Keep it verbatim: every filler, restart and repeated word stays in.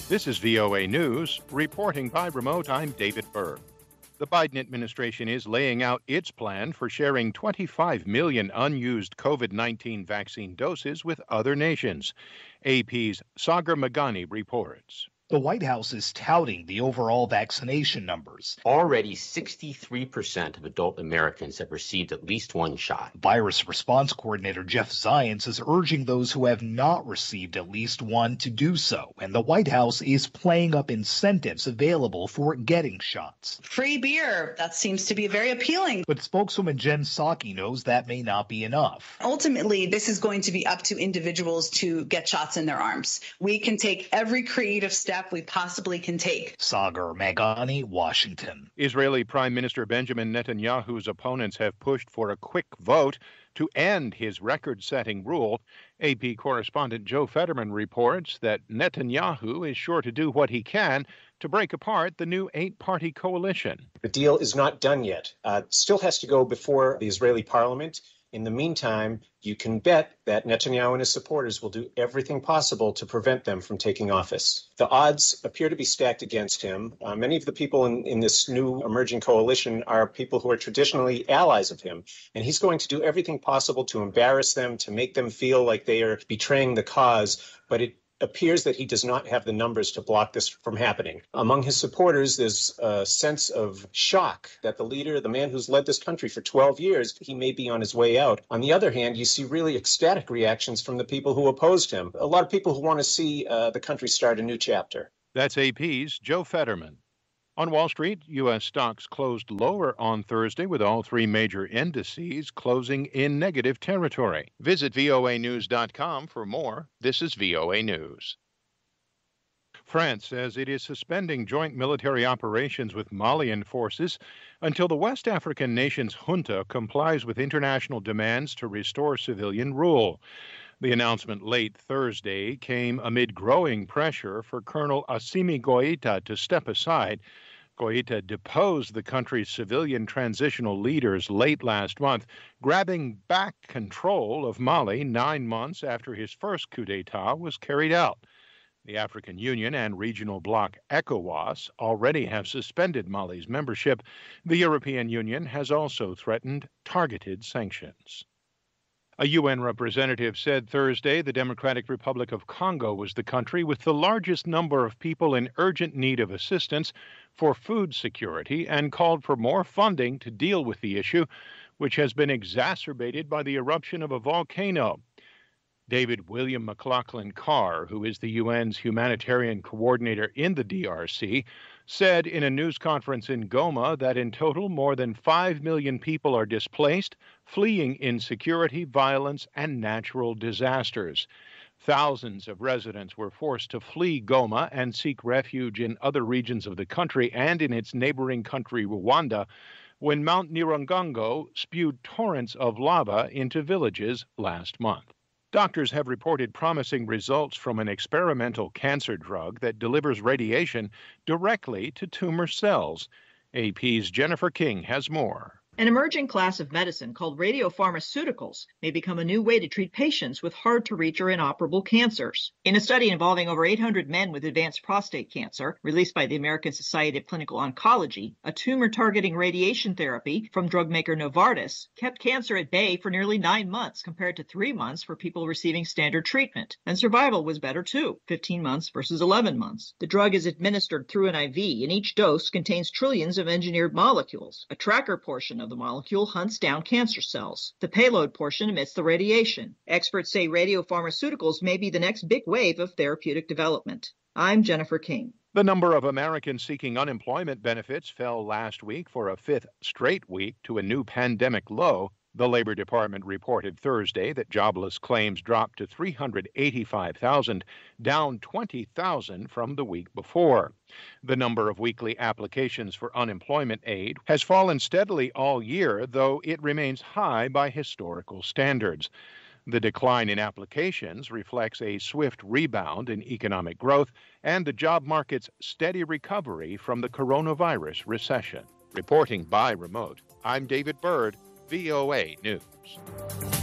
This is V O A News. Reporting by remote, I'm David Berg. The Biden administration is laying out its plan for sharing twenty-five million unused COVID nineteen vaccine doses with other nations. A P's Sagar Meghani reports. The White House is touting the overall vaccination numbers. Already sixty-three percent of adult Americans have received at least one shot. Virus response coordinator Jeff Zients is urging those who have not received at least one to do so, and the White House is playing up incentives available for getting shots. Free beer, that seems to be very appealing. But spokeswoman Jen Psaki knows that may not be enough. Ultimately, this is going to be up to individuals to get shots in their arms. We can take every creative step we possibly can take. Sagar Meghani, Washington. Israeli Prime Minister Benjamin Netanyahu's opponents have pushed for a quick vote to end his record-setting rule. A P correspondent Joe Fetterman reports that Netanyahu is sure to do what he can to break apart the new eight-party coalition. The deal is not done yet. Uh, still has to go before the Israeli parliament. In the meantime, you can bet that Netanyahu and his supporters will do everything possible to prevent them from taking office. The odds appear to be stacked against him. Uh, many of the people in, in this new emerging coalition are people who are traditionally allies of him, and he's going to do everything possible to embarrass them, to make them feel like they are betraying the cause, but it appears that he does not have the numbers to block this from happening. Among his supporters, there's a sense of shock that the leader, the man who's led this country for twelve years, he may be on his way out. On the other hand, you see really ecstatic reactions from the people who opposed him. A lot of people who want to see uh, the country start a new chapter. That's A P's Joe Fetterman. On Wall Street, U S stocks closed lower on Thursday with all three major indices closing in negative territory. Visit V O A news dot com for more. This is V O A News. France says it is suspending joint military operations with Malian forces until the West African nation's junta complies with international demands to restore civilian rule. The announcement late Thursday came amid growing pressure for Colonel Assimi Goïta to step aside. Goïta deposed the country's civilian transitional leaders late last month, grabbing back control of Mali nine months after his first coup d'etat was carried out. The African Union and regional bloc ECOWAS already have suspended Mali's membership. The European Union has also threatened targeted sanctions. A U N representative said Thursday the Democratic Republic of Congo was the country with the largest number of people in urgent need of assistance for food security and called for more funding to deal with the issue, which has been exacerbated by the eruption of a volcano. David William McLaughlin Carr, who is the U N's humanitarian coordinator in the D R C, said in a news conference in Goma that in total more than five million people are displaced, fleeing insecurity, violence, and natural disasters. Thousands of residents were forced to flee Goma and seek refuge in other regions of the country and in its neighboring country, Rwanda, when Mount Nyiragongo spewed torrents of lava into villages last month. Doctors have reported promising results from an experimental cancer drug that delivers radiation directly to tumor cells. A P's Jennifer King has more. An emerging class of medicine called radiopharmaceuticals may become a new way to treat patients with hard-to-reach or inoperable cancers. In a study involving over eight hundred men with advanced prostate cancer, released by the American Society of Clinical Oncology, a tumor-targeting radiation therapy from drug maker Novartis kept cancer at bay for nearly nine months compared to three months for people receiving standard treatment. And survival was better too, fifteen months versus eleven months. The drug is administered through an I V, and each dose contains trillions of engineered molecules. A tracker portion of the molecule hunts down cancer cells. The payload portion emits the radiation. Experts say radiopharmaceuticals may be the next big wave of therapeutic development. I'm Jennifer King. The number of Americans seeking unemployment benefits fell last week for a fifth straight week to a new pandemic low. The Labor Department reported Thursday that jobless claims dropped to three hundred eighty-five thousand, down twenty thousand from the week before. The number of weekly applications for unemployment aid has fallen steadily all year, though it remains high by historical standards. The decline in applications reflects a swift rebound in economic growth and the job market's steady recovery from the coronavirus recession. Reporting by remote, I'm David Bird, V O A News.